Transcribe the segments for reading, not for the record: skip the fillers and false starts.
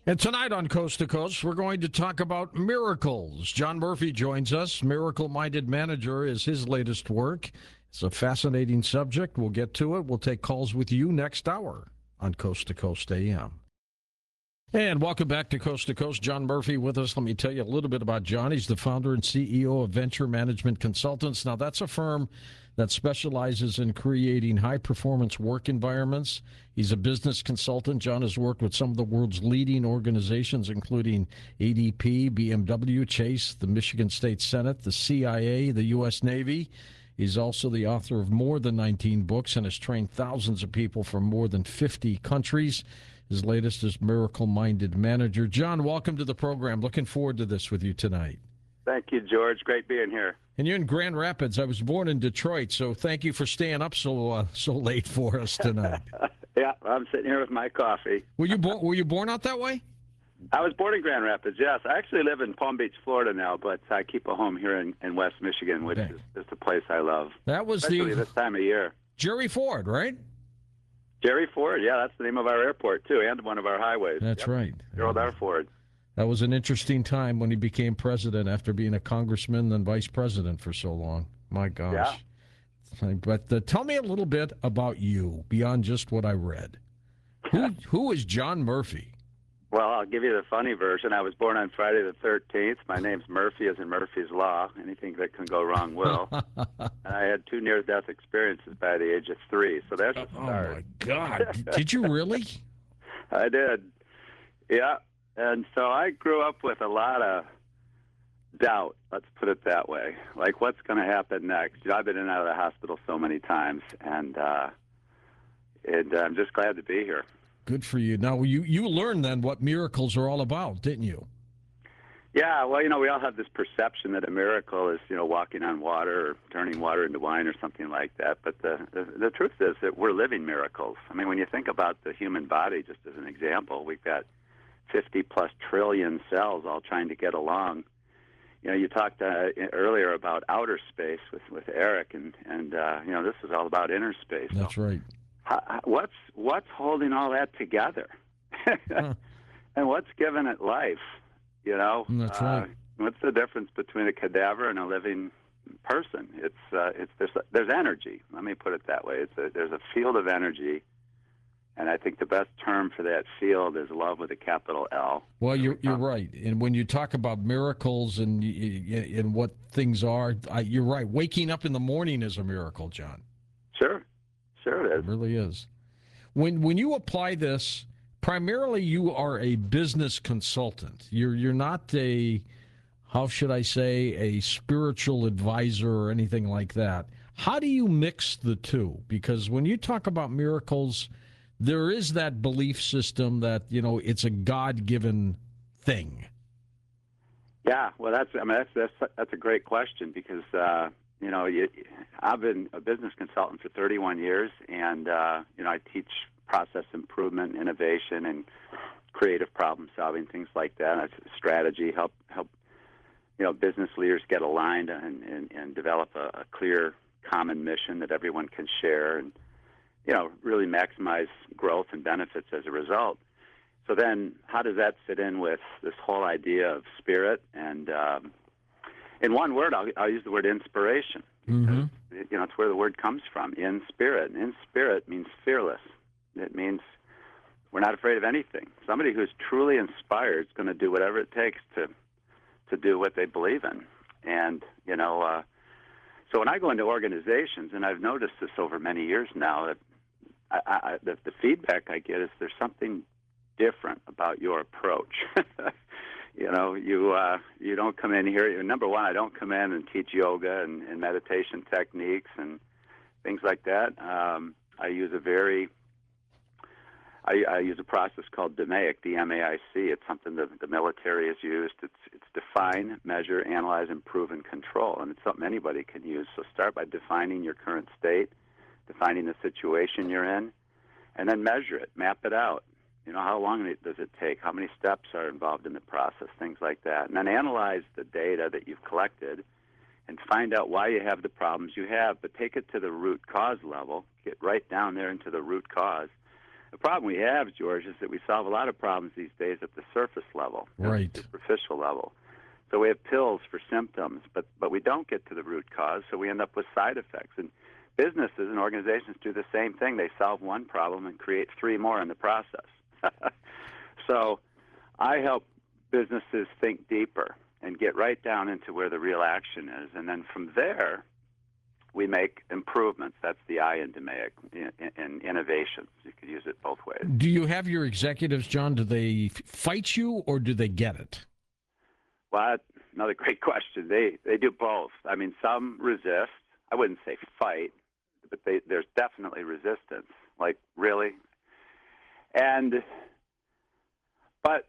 And tonight on Coast to Coast, we're going to talk about miracles. John Murphy joins us. Miracle Minded Manager is his latest work. It's a fascinating subject. We'll get to it. We'll take calls with you next hour on Coast to Coast AM. And welcome back to Coast. John Murphy with us. Let me tell you a little bit about John. He's the founder and CEO of Venture Management Consultants. Now, that's a firm that specializes in creating high-performance work environments. He's a business consultant. John has worked with some of the world's leading organizations, including ADP, BMW, Chase, the Michigan State Senate, the CIA, the U.S. Navy. He's also the author of more than 19 books and has trained thousands of people from more than 50 countries. His latest is Miracle Minded Manager. John, welcome to the program. Looking forward to this with you tonight. Thank you, George. Great being here. And you're in Grand Rapids. I was born in Detroit, so thank you for staying up so late for us tonight. Yeah, I'm sitting here with my coffee. Were you born out that way? I was born in Grand Rapids, yes. I actually live in Palm Beach, Florida now, but I keep a home here in West Michigan, which is the place I love. That was especially this time of year. Jerry Ford, right? Jerry Ford, yeah, that's the name of our airport, too, and one of our highways. That's right. Gerald R. Ford. That was an interesting time when he became president after being a congressman and vice president for so long. My gosh. Yeah. But tell me a little bit about you, beyond just what I read. Who is John Murphy? Well, I'll give you the funny version. I was born on Friday the 13th. My name's Murphy, as in Murphy's Law. Anything that can go wrong will. And I had 2 near-death experiences by the age of 3, so there's a start. Oh, my God. Did you really? I did. Yeah. And so I grew up with a lot of doubt, let's put it that way. Like, what's going to happen next? I've been in and out of the hospital so many times, and I'm just glad to be here. Good for you. Now, you learned then what miracles are all about, didn't you? Yeah, well, we all have this perception that a miracle is, walking on water or turning water into wine or something like that. But the truth is that we're living miracles. I mean, when you think about the human body, just as an example, we've got 50-plus trillion cells all trying to get along. You talked earlier about outer space with Eric, and this is all about inner space. That's so, right. What's holding all that together? And what's giving it life? That's right. What's the difference between a cadaver and a living person? There's energy. Let me put it that way. There's a field of energy, and I think the best term for that field is love with a capital L. Well, you're right. And when you talk about miracles and what things are, you're right. Waking up in the morning is a miracle, John. Sure it is. It really is. When you apply this, primarily you are a business consultant. You're not a, how should I say, a spiritual advisor or anything like that. How do you mix the two? Because when you talk about miracles, there is that belief system that, it's a God-given thing. Yeah, well, that's a great question because, I've been a business consultant for 31 years, and, I teach process improvement, innovation, and creative problem solving, things like that. Strategy, help business leaders get aligned and develop a clear common mission that everyone can share and, really maximize growth and benefits as a result. So then how does that fit in with this whole idea of spirit? And in one word, I'll use the word inspiration. Mm-hmm. It's where the word comes from, in spirit. And in spirit means fearless. It means we're not afraid of anything. Somebody who's truly inspired is going to do whatever it takes to do what they believe in. And, so when I go into organizations, and I've noticed this over many years now, that the feedback I get is there's something different about your approach. You don't come in here. Number one, I don't come in and teach yoga and meditation techniques and things like that. I use a process called DMAIC, D-M-A-I-C. It's something that the military has used. It's define, measure, analyze, improve, and control. And it's something anybody can use. So start by defining your current state, defining the situation you're in, and then measure it, map it out. How long does it take? How many steps are involved in the process? Things like that. And then analyze the data that you've collected and find out why you have the problems you have, but take it to the root cause level. Get right down there into the root cause. The problem we have, George, is that we solve a lot of problems these days at the surface level, Right. the superficial level. So we have pills for symptoms, but we don't get to the root cause, so we end up with side effects. And businesses and organizations do the same thing. They solve one problem and create three more in the process. So I help businesses think deeper and get right down into where the real action is. And then from there, we make improvements. That's the I in DMAIC, in innovations. You could use it both ways. Do you have your executives, John? Do they fight you or do they get it? Well, that's another great question. They do both. I mean, some resist. I wouldn't say fight, but there's definitely resistance. Like, really? But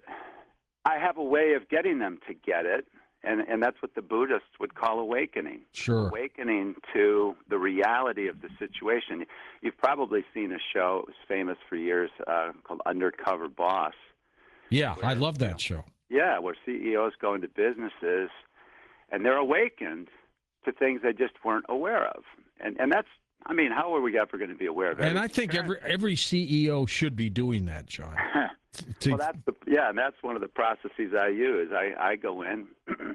I have a way of getting them to get it, and that's what the Buddhists would call awakening. Sure. Awakening to the reality of the situation. You've probably seen a show, it was famous for years, called Undercover Boss. Yeah, I love that show. Yeah, where CEOs go into businesses and they're awakened to things they just weren't aware of. And that's, I mean, how are we ever going to be aware of it? And I think every CEO should be doing that, John. Well, and that's one of the processes I use. I go in,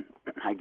I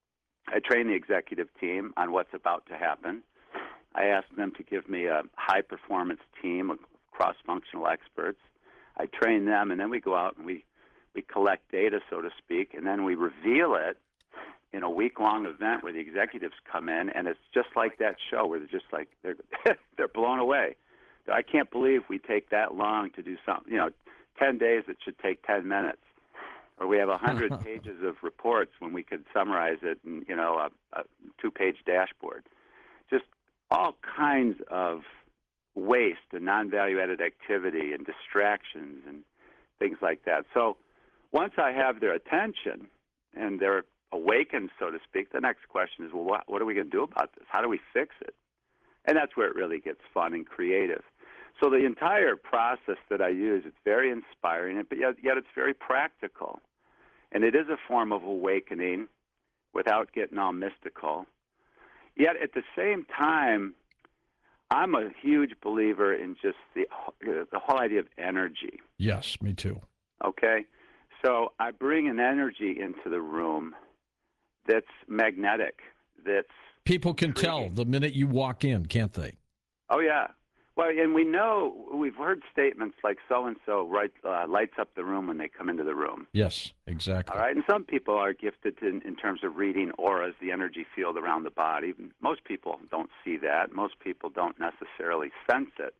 train the executive team on what's about to happen. I ask them to give me a high-performance team of cross-functional experts. I train them, and then we go out and we collect data, so to speak, and then we reveal it in a week-long event where the executives come in, and it's just like that show where they're just like, they're blown away. I can't believe we take that long to do something. 10 days, it should take 10 minutes. Or we have 100 pages of reports when we could summarize it in, a 2-page dashboard. Just all kinds of waste and non-value-added activity and distractions and things like that. So once I have their attention and they're awakened, so to speak, the next question is, well, what are we going to do about this? How do we fix it? And that's where it really gets fun and creative. So the entire process that I use, it's very inspiring, but yet it's very practical. And it is a form of awakening without getting all mystical. Yet at the same time, I'm a huge believer in just the whole idea of energy. Yes, me too. Okay? So I bring an energy into the room that's magnetic, that's People can intriguing. tell the minute you walk in, can't they? Oh, yeah. Well, and we've heard statements like so-and-so lights up the room when they come into the room. Yes, exactly. All right, and some people are gifted in terms of reading auras, the energy field around the body. Most people don't see that. Most people don't necessarily sense it.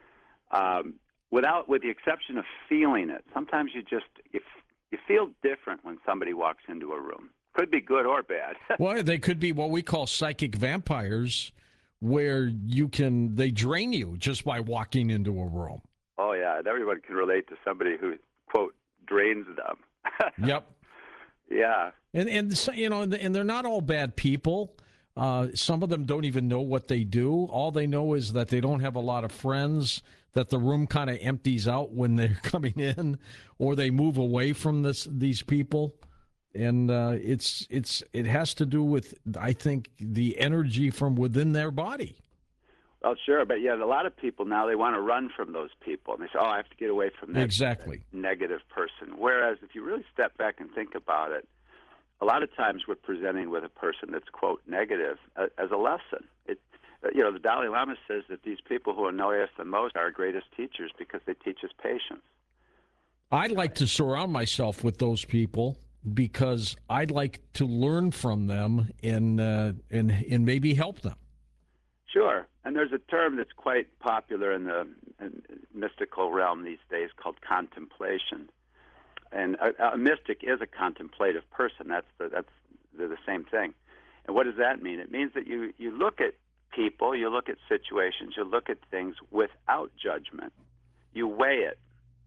With the exception of feeling it. Sometimes you feel different when somebody walks into a room. Could be good or bad. Well, they could be what we call psychic vampires, where they drain you just by walking into a room. Oh, yeah, and everyone can relate to somebody who, quote, drains them. Yep. Yeah. And they're not all bad people. Some of them don't even know what they do. All they know is that they don't have a lot of friends, that the room kind of empties out when they're coming in, or they move away from these people. And it has to do with, I think, the energy from within their body. Well, sure, but yeah, a lot of people now, they want to run from those people. And they say, I have to get away from that Exactly. negative person. Whereas if you really step back and think about it, a lot of times we're presenting with a person that's, quote, negative as a lesson. The Dalai Lama says that these people who annoy us the most are our greatest teachers because they teach us patience. I'd like to surround myself with those people because I'd like to learn from them and maybe help them. Sure. And there's a term that's quite popular in the mystical realm these days called contemplation. And a mystic is a contemplative person. They're the same thing. And what does that mean? It means that you look at people, you look at situations, you look at things without judgment. You weigh it.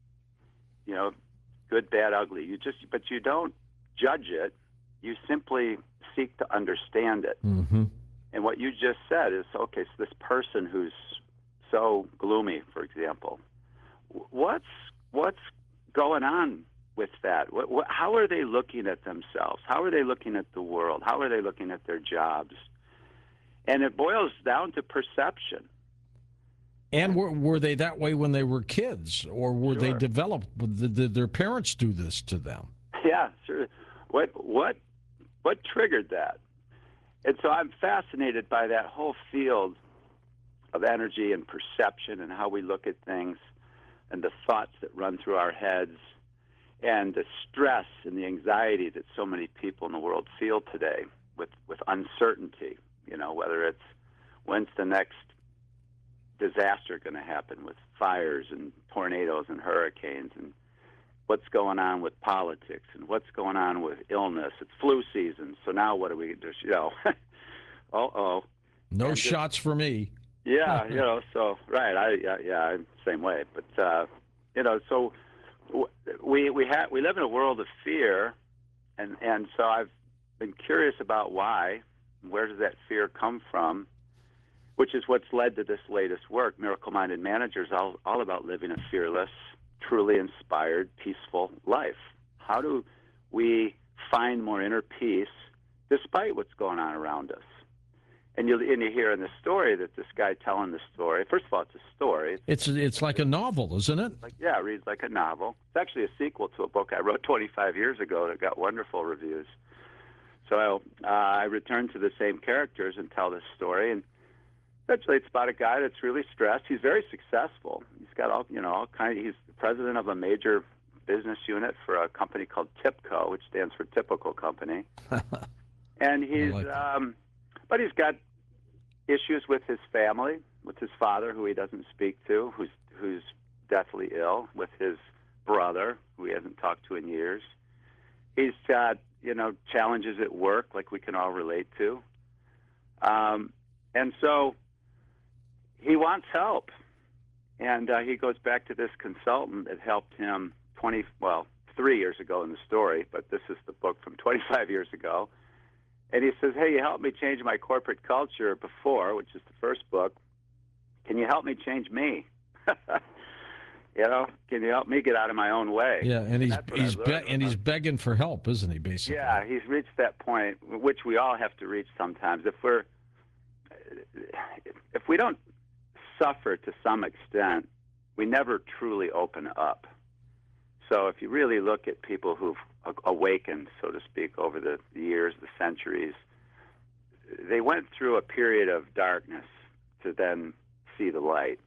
Good, bad, ugly. But you don't judge it. You simply seek to understand it. Mm-hmm. And what you just said is, okay, so this person who's so gloomy, for example, what's going on with that? How are they looking at themselves? How are they looking at the world? How are they looking at their jobs? And it boils down to perception. And were they that way when they were kids, or were they Sure. developed? Did their parents do this to them? Yeah, sure. What triggered that? And so I'm fascinated by that whole field of energy and perception and how we look at things and the thoughts that run through our heads and the stress and the anxiety that so many people in the world feel today with uncertainty, whether it's when's the next disaster going to happen with fires and tornadoes and hurricanes, and what's going on with politics and what's going on with illness. It's flu season, so now what do we do? Uh-oh. No and shots for me. Yeah, so right, I'm the same way. But so we live in a world of fear, and so I've been curious about why. Where does that fear come from? Which is what's led to this latest work, Miracle Minded Managers, all about living a fearless, truly inspired, peaceful life. How do we find more inner peace despite what's going on around us? And you hear in the story that this guy telling the story, first of all, it's a story. It's like a novel, isn't it? It reads like a novel. It's actually a sequel to a book I wrote 25 years ago that got wonderful reviews. So I return to the same characters and tell this story, and essentially it's about a guy that's really stressed. He's very successful. He's got all kinds. He's the president of a major business unit for a company called TIPCO, which stands for Typical Company. And he's but he's got issues with his family, with his father, who he doesn't speak to, who's deathly ill, with his brother, who he hasn't talked to in years. He's got challenges at work, like we can all relate to, and so he wants help. And he goes back to this consultant that helped him 3 years ago in the story, but this is the book from 25 years ago. And he says, hey, you helped me change my corporate culture before, which is the first book. Can you help me change me? Can you help me get out of my own way? Yeah, and he's begging for help, isn't he, basically? Yeah, he's reached that point, which we all have to reach sometimes. If we don't suffer to some extent, we never truly open up. So if you really look at people who've awakened, so to speak, over the years, the centuries, they went through a period of darkness to then see the light.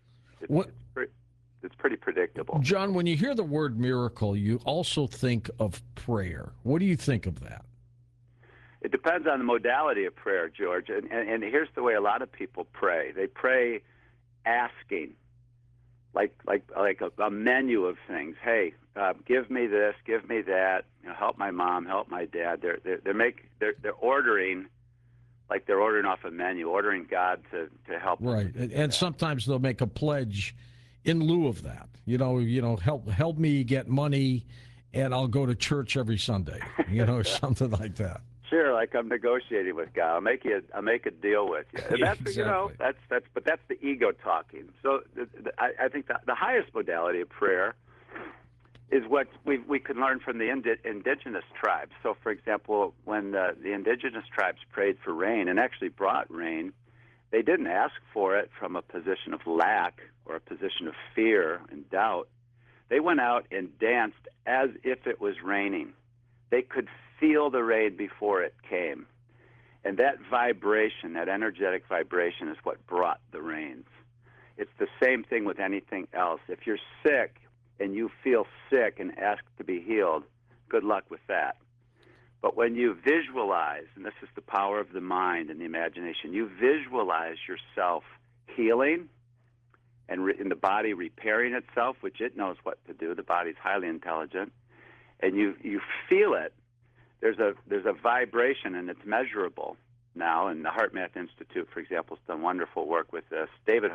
It's pretty predictable. John, when you hear the word miracle, you also think of prayer. What do you think of that? It depends on the modality of prayer, George. And here's the way a lot of people pray. They pray asking, like a menu of things. Hey, give me this, give me that. Help my mom, help my dad. They're ordering, like they're ordering off a menu, ordering God to help. Right, and sometimes they'll make a pledge in lieu of that. Help me get money, and I'll go to church every Sunday. Something like that. Sure, like I'm negotiating with God. I'll make a deal with you. And that's exactly. That's the ego talking. So I think that the highest modality of prayer is what we can learn from the indigenous tribes. So, for example, when the indigenous tribes prayed for rain and actually brought rain, they didn't ask for it from a position of lack or a position of fear and doubt. They went out and danced as if it was raining. They could feel the rain before it came. And that vibration, that energetic vibration, is what brought the rains. It's the same thing with anything else. If you're sick and you feel sick and ask to be healed, good luck with that. But when you visualize, and this is the power of the mind and the imagination, you visualize yourself healing and in the body repairing itself, which it knows what to do. The body's highly intelligent. And you feel it. There's a vibration, and it's measurable now. And the HeartMath Institute, for example, has done wonderful work with this.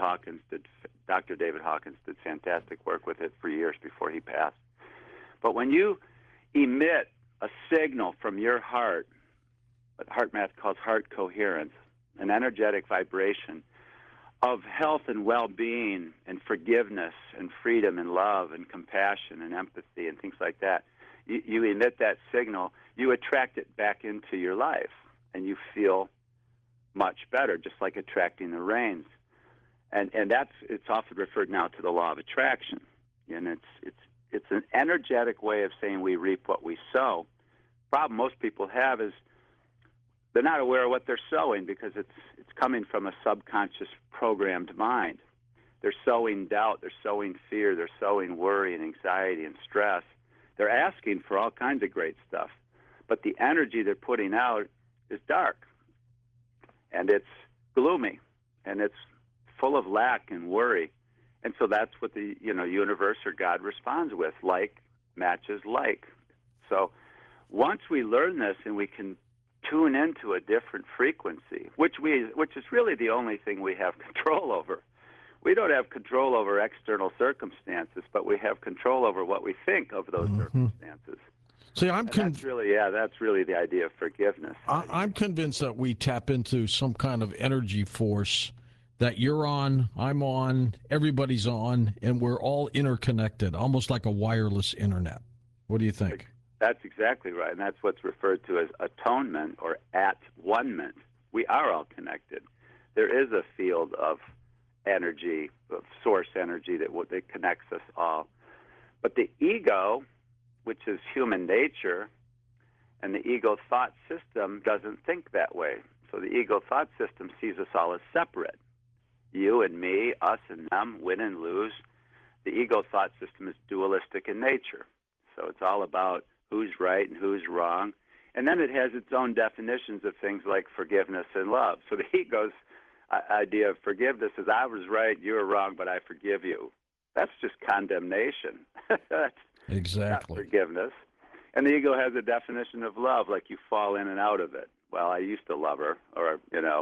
Dr. David Hawkins did fantastic work with it for years before he passed. But when you emit a signal from your heart, what HeartMath calls heart coherence, an energetic vibration of health and well-being and forgiveness and freedom and love and compassion and empathy and things like that, you emit that signal, you attract it back into your life, and you feel much better, just like attracting the rains. and it's often referred now to the law of attraction, and it's an energetic way of saying we reap what we sow. Problem most people have is they're not aware of what they're sowing because it's coming from a subconscious programmed mind. They're sowing doubt, they're sowing fear, they're sowing worry and anxiety and stress. They're asking for all kinds of great stuff, but the energy they're putting out is dark, and it's gloomy, and it's full of lack and worry. And so that's what the universe or God responds with. Like matches like. So once we learn this and we can tune into a different frequency, which is really the only thing we have control over. We don't have control over external circumstances, but we have control over what we think of those circumstances. See, that's really the idea of forgiveness. I'm convinced that we tap into some kind of energy force that you're on, I'm on, everybody's on, and we're all interconnected, almost like a wireless internet. What do you think? That's exactly right, and that's what's referred to as atonement or at-one-ment. We are all connected. There is a field of energy, of source energy that connects us all. But the ego, which is human nature, and the ego thought system doesn't think that way. So the ego thought system sees us all as separate. You and me, us and them, win and lose. The ego thought system is dualistic in nature. So it's all about who's right and who's wrong. And then it has its own definitions of things like forgiveness and love. So the ego's idea of forgiveness is I was right, you were wrong, but I forgive you. That's just condemnation. That's exactly not forgiveness. And the ego has a definition of love, like you fall in and out of it. Well, I used to love her, or,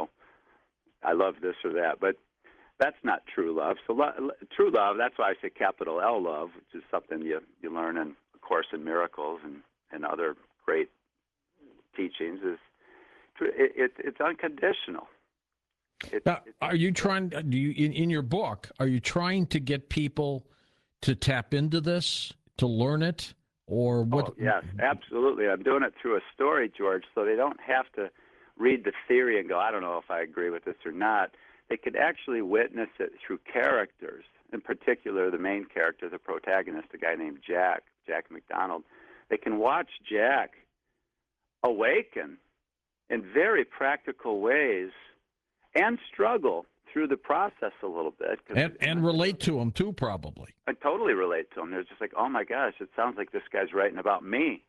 I love this or that. But that's not true love. So true love, that's why I say capital L love, which is something you learn in A Course in Miracles and other great teachings, is it's unconditional. Are you trying? Do you in your book? Are you trying to get people to tap into this, to learn it, or what? Oh, yes, absolutely. I'm doing it through a story, George, so they don't have to read the theory and go, I don't know if I agree with this or not. They could actually witness it through characters. In particular, the main character, the protagonist, a guy named Jack McDonald. They can watch Jack awaken in very practical ways and struggle through the process a little bit. And relate to him, too, probably. I totally relate to him. They're just like, oh, my gosh, it sounds like this guy's writing about me.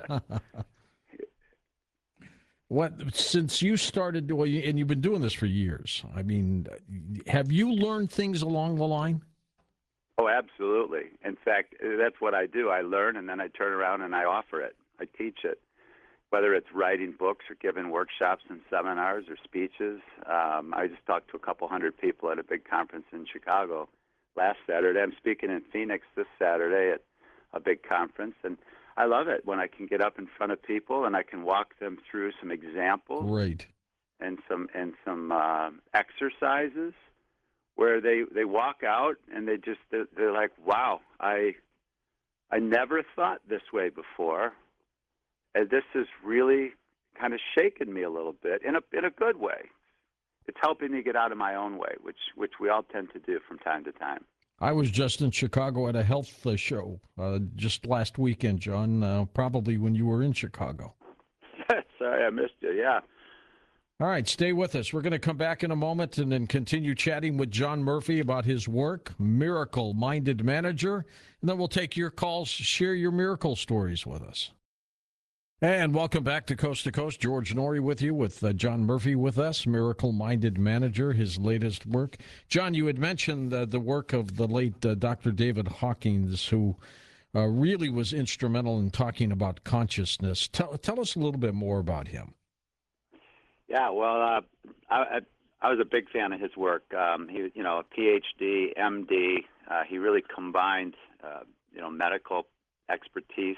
Since you started, and you've been doing this for years, I mean, have you learned things along the line? Oh, absolutely. In fact, that's what I do. I learn, and then I turn around and I offer it. I teach it. Whether it's writing books or giving workshops and seminars or speeches. I just talked to a couple hundred people at a big conference in Chicago last Saturday. I'm speaking in Phoenix this Saturday at a big conference, and I love it when I can get up in front of people and I can walk them through some examples, right, and some exercises where they walk out and they're like, wow, I never thought this way before. And this has really kind of shaken me a little bit in a good way. It's helping me get out of my own way, which we all tend to do from time to time. I was just in Chicago at a health show just last weekend, John, probably when you were in Chicago. Sorry, I missed you, yeah. All right, stay with us. We're going to come back in a moment and then continue chatting with John Murphy about his work, Miracle Minded Manager, and then we'll take your calls, share your miracle stories with us. And welcome back to Coast. George Noory with you, with John Murphy with us, Miracle Minded Manager, his latest work. John, you had mentioned the work of the late Dr. David Hawkins, who really was instrumental in talking about consciousness. Tell us a little bit more about him. Yeah, well, I was a big fan of his work. He was, a PhD, MD. He really combined, medical expertise,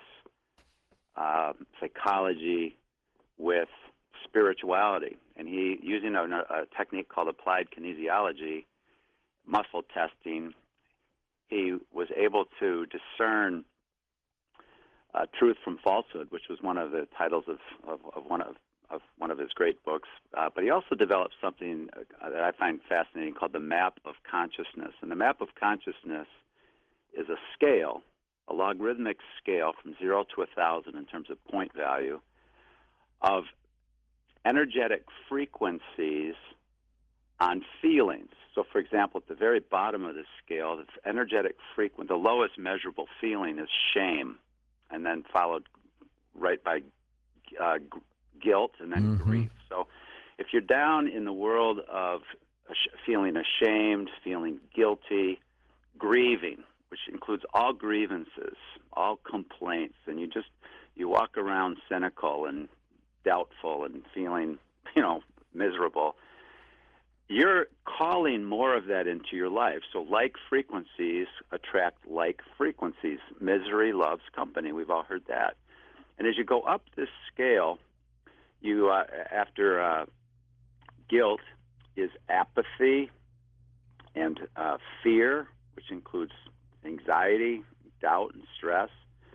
psychology with spirituality, and he, using a technique called applied kinesiology, muscle testing, he was able to discern truth from falsehood, which was one of the titles of one of of one of his great books. But he also developed something that I find fascinating called the map of consciousness. And the map of consciousness is a scale, a logarithmic scale from 0 to 1,000 in terms of point value of energetic frequencies on feelings. So, for example, at the very bottom of the scale, the lowest measurable feeling is shame, and then followed right by guilt and then grief. So if you're down in the world of feeling ashamed, feeling guilty, grieving, which includes all grievances, all complaints, and you walk around cynical and doubtful and feeling, miserable, you're calling more of that into your life. So like frequencies attract like frequencies. Misery loves company. We've all heard that. And as you go up this scale, you after guilt is apathy and fear, which includes anxiety, doubt, and stress.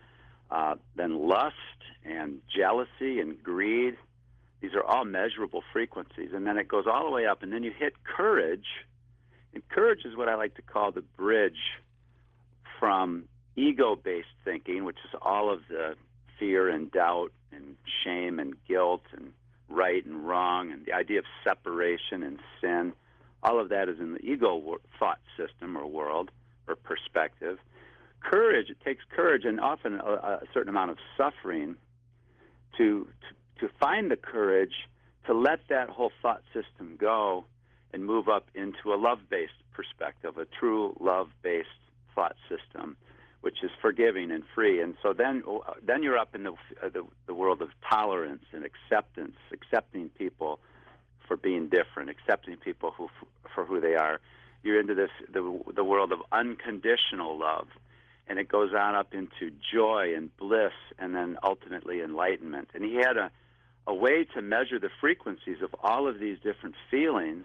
Then lust and jealousy and greed. These are all measurable frequencies. And then it goes all the way up, and then you hit courage. And courage is what I like to call the bridge from ego-based thinking, which is all of the fear and doubt and shame and guilt and right and wrong and the idea of separation and sin. All of that is in the ego thought system or world or perspective. Courage, it takes courage and often a certain amount of suffering to find the courage to let that whole thought system go and move up into a love-based perspective, a true love-based thought system, which is forgiving and free. And so then you're up in the world of tolerance and acceptance, accepting people for being different, accepting people for who they are. You're into the world of unconditional love, and it goes on up into joy and bliss, and then ultimately enlightenment. And he had a way to measure the frequencies of all of these different feelings,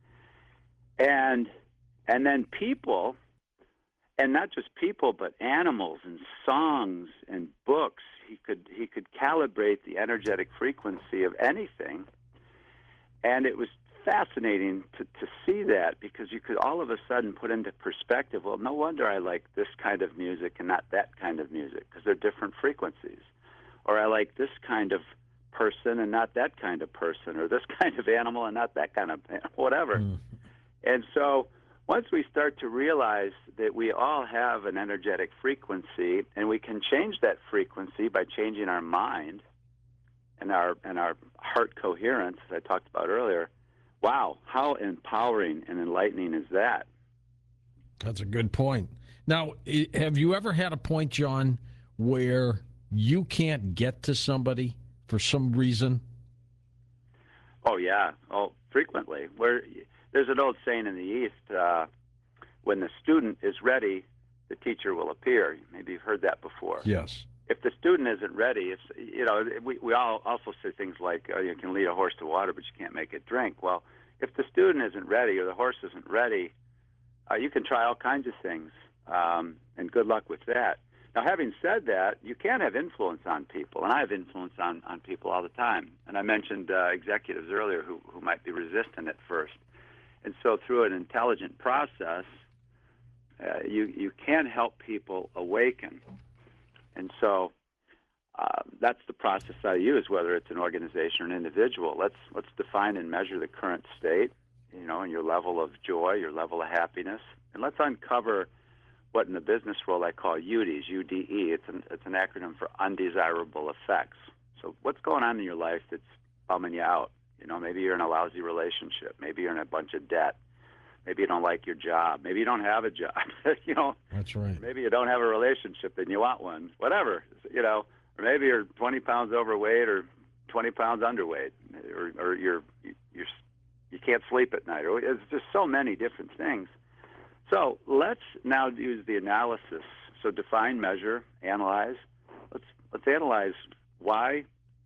and then people. And not just people, but animals and songs and books. He could calibrate the energetic frequency of anything. And it was fascinating to see that, because you could all of a sudden put into perspective, well, no wonder I like this kind of music and not that kind of music, because they're different frequencies. Or I like this kind of person and not that kind of person, or this kind of animal and not that kind of whatever. And so once we start to realize that we all have an energetic frequency, and we can change that frequency by changing our mind and our heart coherence, as I talked about earlier, wow, how empowering and enlightening is that? That's a good point. Now, have you ever had a point, John, where you can't get to somebody for some reason? Oh, yeah. Oh, frequently. There's an old saying in the East, when the student is ready, the teacher will appear. Maybe you've heard that before. Yes. If the student isn't ready, we all also say things like, you can lead a horse to water, but you can't make it drink. Well, if the student isn't ready or the horse isn't ready, you can try all kinds of things, and good luck with that. Now, having said that, you can have influence on people, and I have influence on people all the time. And I mentioned executives earlier who might be resistant at first. And so through an intelligent process, you can help people awaken. And so that's the process I use, whether it's an organization or an individual. Let's define and measure the current state, and your level of joy, your level of happiness. And let's uncover what in the business world I call UDEs, UDE. It's an acronym for undesirable effects. So what's going on in your life that's bumming you out? Maybe you're in a lousy relationship. Maybe you're in a bunch of debt. Maybe you don't like your job. Maybe you don't have a job. That's right. Maybe you don't have a relationship and you want one. Whatever. Or maybe you're 20 pounds overweight or 20 pounds underweight, or you can't sleep at night. Or it's just so many different things. So let's now use the analysis. So define, measure, analyze. Let's analyze why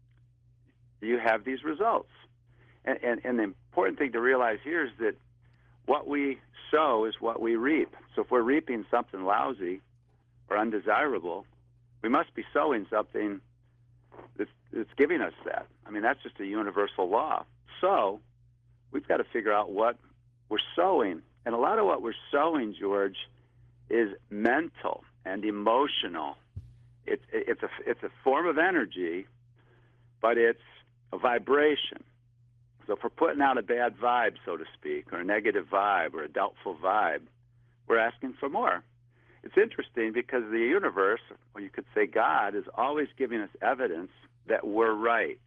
you have these results. And the important thing to realize here is that what we sow is what we reap. So if we're reaping something lousy or undesirable, we must be sowing something it's giving us that. I mean, that's just a universal law. So we've got to figure out what we're sowing. And a lot of what we're sowing, George, is mental and emotional. It's a form of energy, but it's a vibration. So if we're putting out a bad vibe, so to speak, or a negative vibe or a doubtful vibe, we're asking for more. It's interesting because the universe, or you could say God, is always giving us evidence that we're right.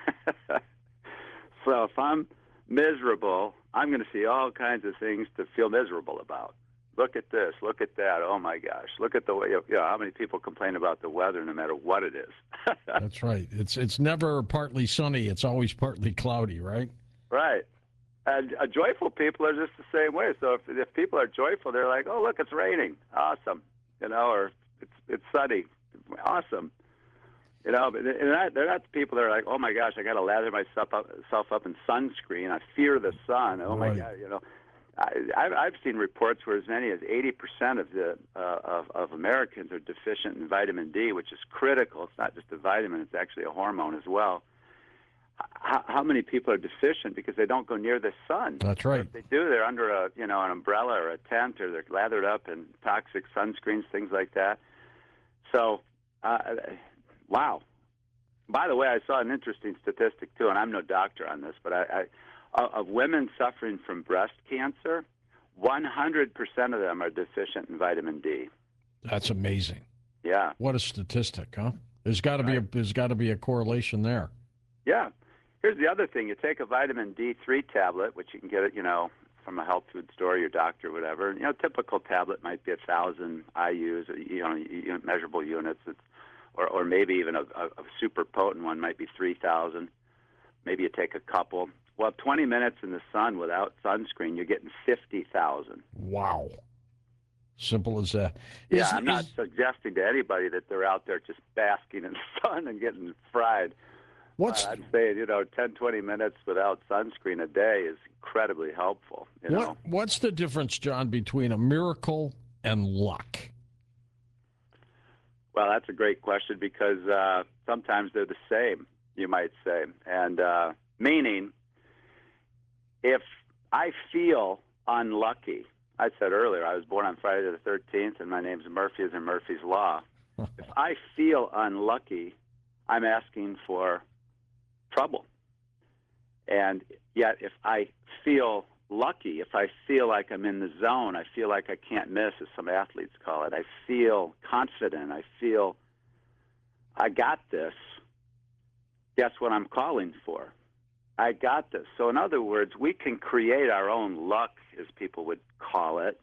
So if I'm miserable, I'm going to see all kinds of things to feel miserable about. Look at this, look at that, oh my gosh, look at the way, how many people complain about the weather no matter what it is. That's right. It's never partly sunny, it's always partly cloudy, right? Right. And joyful people are just the same way. So if people are joyful, they're like, oh, look, it's raining. Awesome. Or it's sunny. Awesome. But they're not the people that are like, oh, my gosh, I got to lather myself up in sunscreen. I fear the sun. Oh, my God. I've seen reports where as many as 80% of Americans are deficient in vitamin D, which is critical. It's not just a vitamin. It's actually a hormone as well. How many people are deficient because they don't go near the sun? That's right. If they do, they're under an umbrella or a tent, or they're lathered up in toxic sunscreens, things like that. So, wow. By the way, I saw an interesting statistic too, and I'm no doctor on this, but of women suffering from breast cancer, 100% of them are deficient in vitamin D. That's amazing. Yeah. What a statistic, huh? There's got to be a correlation there. Yeah. Here's the other thing. You take a vitamin D3 tablet, which you can get, from a health food store, your doctor, whatever. A typical tablet might be 1,000 IUs, measurable units, or maybe even a super potent one might be 3,000. Maybe you take a couple. Well, 20 minutes in the sun without sunscreen, you're getting 50,000. Wow. Simple as that. I'm not suggesting to anybody that they're out there just basking in the sun and getting fried. I'm saying, 10, 20 minutes without sunscreen a day is incredibly helpful. What's the difference, John, between a miracle and luck? Well, that's a great question because sometimes they're the same, you might say. And meaning, if I feel unlucky, I said earlier, I was born on Friday the 13th, and my name's Murphy is in Murphy's Law. If I feel unlucky, I'm asking for trouble. And yet, if I feel lucky, if I feel like I'm in the zone, I feel like I can't miss, as some athletes call it, I feel confident, I feel I got this, guess what I'm calling for? I got this. So in other words, we can create our own luck, as people would call it,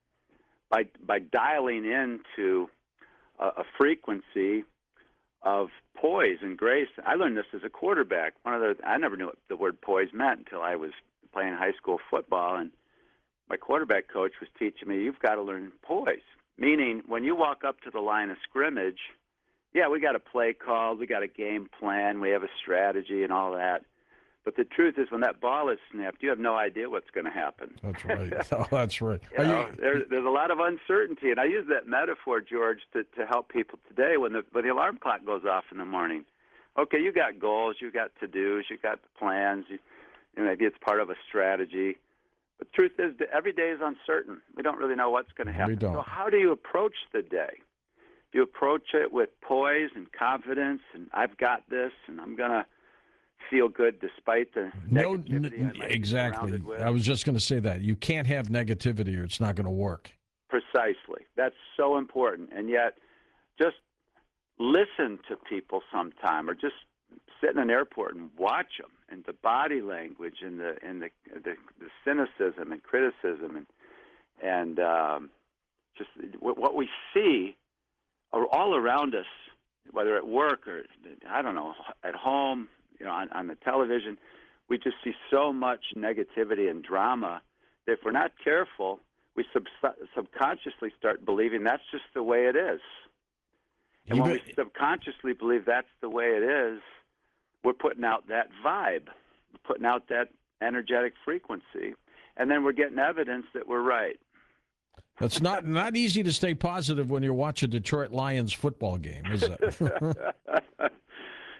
by dialing into a frequency of poise and grace. I learned this as a quarterback. I never knew what the word poise meant until I was playing high school football, and my quarterback coach was teaching me, you've got to learn poise. Meaning, when you walk up to the line of scrimmage, we got a play called, we got a game plan, we have a strategy and all that. But the truth is, when that ball is snapped, you have no idea what's going to happen. That's right. Oh, that's right. There's a lot of uncertainty, and I use that metaphor, George, to help people today when the alarm clock goes off in the morning. Okay, you got goals, you got to-dos, you got plans. Maybe it's part of a strategy. But the truth is, every day is uncertain. We don't really know what's going to happen. We don't. So how do you approach the day? You approach it with poise and confidence, and I've got this, and I'm going to feel good despite the negativity. Exactly. I was just going to say that. You can't have negativity or it's not going to work. Precisely. That's so important. And yet, just listen to people sometime, or just sit in an airport and watch them, and the body language and the cynicism and criticism and just what we see all around us, whether at work or, I don't know, at home, on the television. We just see so much negativity and drama that if we're not careful, we subconsciously start believing that's just the way it is. And when we subconsciously believe that's the way it is, we're putting out that vibe, we're putting out that energetic frequency, and then we're getting evidence that we're right. It's not easy to stay positive when you watch a Detroit Lions football game, is it?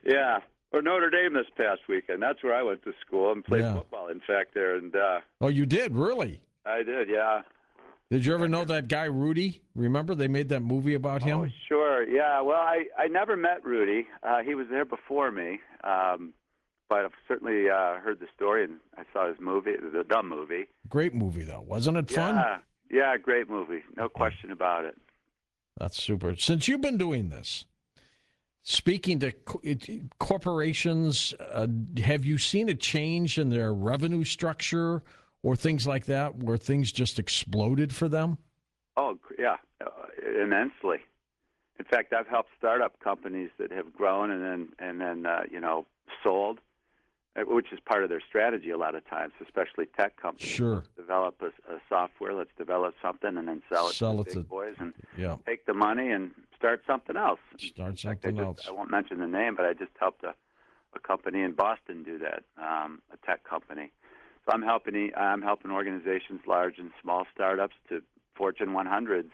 Yeah. Or Notre Dame this past weekend. That's where I went to school and played football, in fact, there. And oh, you did? Really? I did, yeah. Did you ever know that guy, Rudy? Remember they made that movie about him? Oh, sure. Yeah. Well, I never met Rudy. He was there before me. But I've certainly heard the story, and I saw his movie, the dumb movie. Great movie, though. Wasn't it fun? Yeah, great movie. No question about it. That's super. Since you've been doing this, speaking to corporations, have you seen a change in their revenue structure or things like that where things just exploded for them? Oh, yeah, immensely. In fact, I've helped startup companies that have grown and then sold, which is part of their strategy a lot of times, especially tech companies. Sure. Develop a software, let's develop something and then sell it to the big boys and take the money and start something else. Start something else. I won't mention the name, but I just helped a company in Boston do that, a tech company. So I'm helping organizations, large and small startups to Fortune 100s,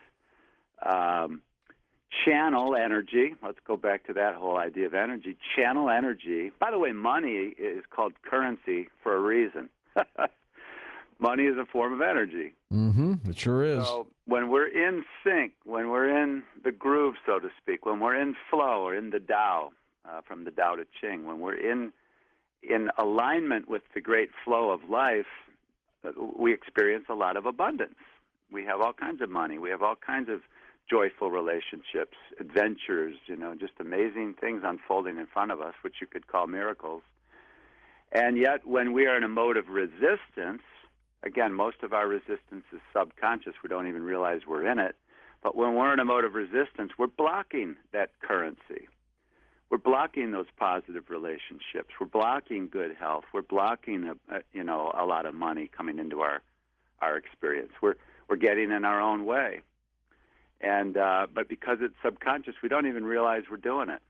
channel energy. Let's go back to that whole idea of energy. Channel energy. By the way, money is called currency for a reason. Money is a form of energy. Mm-hmm. It sure is. So when we're in sync, when we're in the groove, so to speak, when we're in flow or in the Tao, from the Tao Te Ching, when we're in alignment with the great flow of life, we experience a lot of abundance. We have all kinds of money. We have all kinds of joyful relationships, adventures, just amazing things unfolding in front of us, which you could call miracles. And yet, when we are in a mode of resistance, again, most of our resistance is subconscious. We don't even realize we're in it. But when we're in a mode of resistance, we're blocking that currency. We're blocking those positive relationships. We're blocking good health. We're blocking, a lot of money coming into our experience. We're getting in our own way. And but because it's subconscious, we don't even realize we're doing it.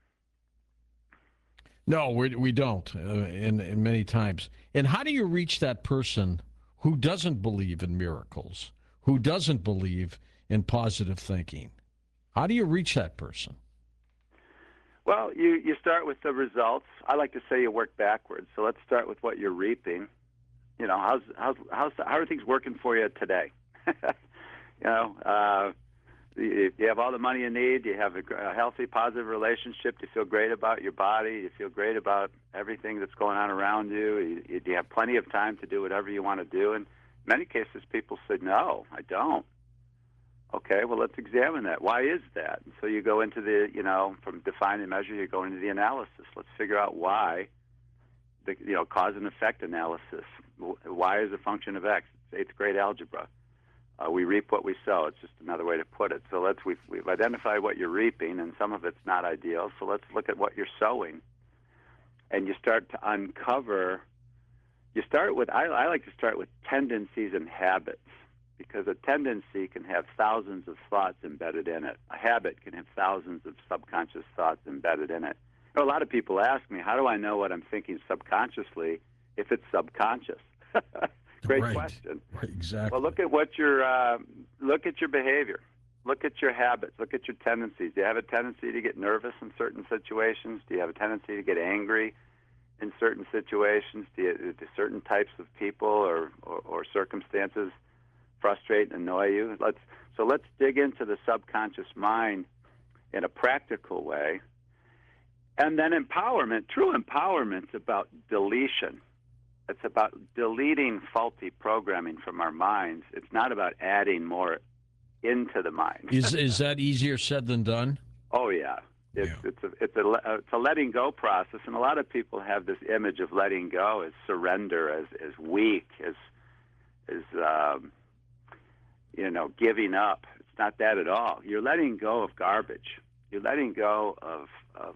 No, we don't, in many times. And how do you reach that person who doesn't believe in miracles, who doesn't believe in positive thinking? How do you reach that person? Well, you start with the results. I like to say you work backwards. So let's start with what you're reaping. How are things working for you today? You have all the money you need. You have a healthy, positive relationship. You feel great about your body. You feel great about everything that's going on around you. You have plenty of time to do whatever you want to do. And in many cases, people say, no, I don't. Okay, well, let's examine that. Why is that? And so you go into from define and measure, you go into the analysis. Let's figure out why, cause and effect analysis. Y is a function of X. It's 8th grade algebra. We reap what we sow. It's just another way to put it. So we've identified what you're reaping, and some of it's not ideal. So let's look at what you're sowing. And you start to uncover, I like to start with tendencies and habits, because a tendency can have thousands of thoughts embedded in it. A habit can have thousands of subconscious thoughts embedded in it. A lot of people ask me, how do I know what I'm thinking subconsciously if it's subconscious? Great question. Right, exactly. Well, look at look at your behavior. Look at your habits. Look at your tendencies. Do you have a tendency to get nervous in certain situations? Do you have a tendency to get angry in certain situations? Do certain types of people or circumstances frustrate and annoy you? Let's dig into the subconscious mind in a practical way. And then empowerment. True empowerment is about deletion. It's about deleting faulty programming from our minds. It's not about adding more into the mind. Is that easier said than done? Oh yeah, it's a letting go process, and a lot of people have this image of letting go as surrender, as weak, as giving up. It's not that at all. You're letting go of garbage. You're letting go of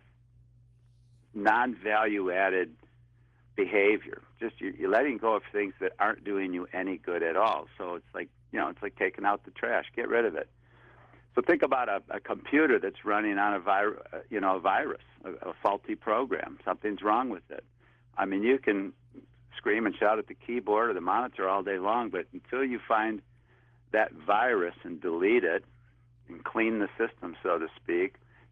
non-value added behavior. Just you're letting go of things that aren't doing you any good at all. So it's like taking out the trash. Get rid of it. So think about a computer that's running on a virus, a faulty program. Something's wrong with it. I mean, you can scream and shout at the keyboard or the monitor all day long, but until you find that virus and delete it and clean the system, so to speak, it's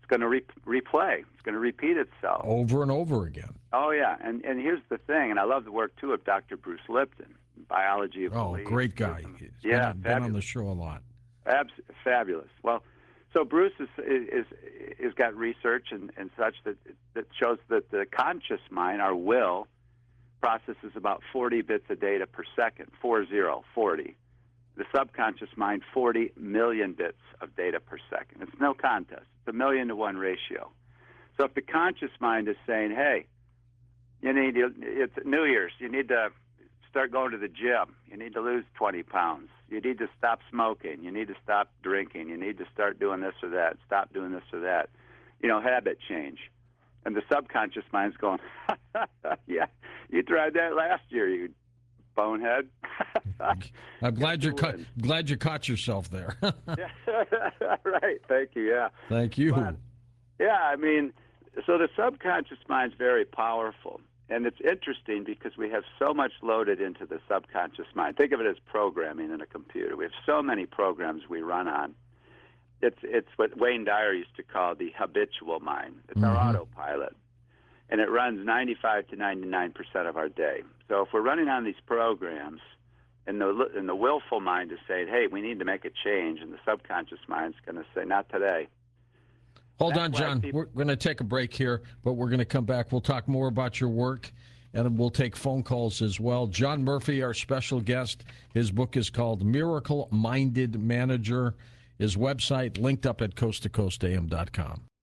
going to replay. It's going to repeat itself over and over again. Oh yeah, and here's the thing, and I love the work too of Dr. Bruce Lipton, Biology of Belief. Great guy. He's been on the show a lot. Fabulous. Well, so Bruce is got research and such that shows that the conscious mind, our will, processes about 40 bits of data per second, 40. The subconscious mind, 40 million bits of data per second. It's no contest. It's a 1,000,000-to-1 ratio. So if the conscious mind is saying, hey, it's New Year's, you need to start going to the gym, you need to lose 20 pounds, you need to stop smoking, you need to stop drinking, you need to start doing this or that, stop doing this or that, habit change. And the subconscious mind's going, yeah, you tried that last year, you bonehead. I'm glad you caught yourself there. Right. Thank you. Yeah. Thank you. But, yeah. So the subconscious mind's very powerful, and it's interesting because we have so much loaded into the subconscious mind. Think of it as programming in a computer. We have so many programs we run on. It's what Wayne Dyer used to call the habitual mind. It's our autopilot. And it runs 95 to 99% of our day. So if we're running on these programs, and the willful mind is saying, hey, we need to make a change, and the subconscious mind's going to say, not today. Hold on, John. We're going to take a break here, but we're going to come back. We'll talk more about your work, and we'll take phone calls as well. John Murphy, our special guest, his book is called Miracle Minded Manager. His website linked up at coasttocoastam.com.